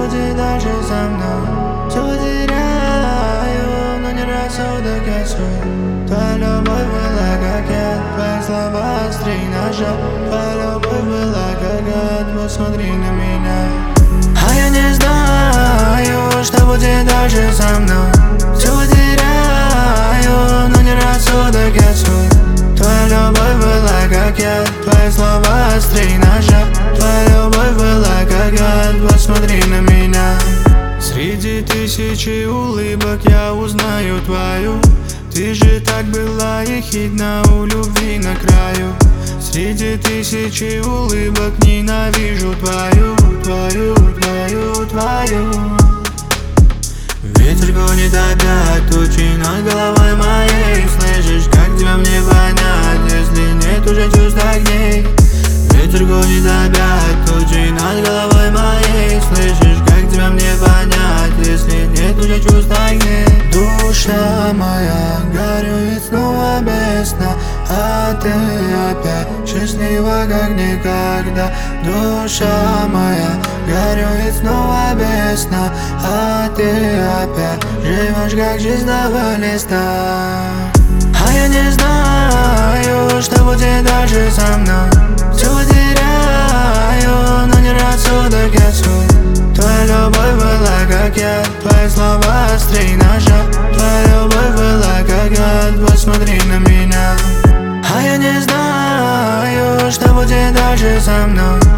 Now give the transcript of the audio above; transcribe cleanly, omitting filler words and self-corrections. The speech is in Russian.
будет дальше со мной? Все теряю, но не рассудок я свой. Твоя любовь была как яд, твои слова острей ножа. Твоя любовь была как яд, посмотри на меня. А я не знаю, что будет дальше со мной. Все теряю, но не рассудок я свой. Твоя любовь была как яд, твои слова острей ножа. Твоя любовь была как яд, посмотри на меня. Среди тысячи улыбок я узнаю твою. Ты же так была ехидна у любви на краю. Среди тысячи улыбок ненавижу твою. Ветер гонит опять тучи над головой моей. Слышишь, как тебя мне понять, если нет уже чувств к ней? Ветер гонит опять тучи над головой моей. Слышишь, как тебя мне понять, если нет уже чувств к ней? Душа моя горюет снова без сна, а ты опять счастлива как никогда. Душа моя горюет снова без сна, а ты опять живешь как жизненного листа. А я не знаю, что будет дальше со мной. Все теряю, но не рассудок я свой. Твоя любовь была как яд, твои слова острей ножа. Твоя любовь была как яд, посмотри на меня. А я не знаю, что будет дальше со мной.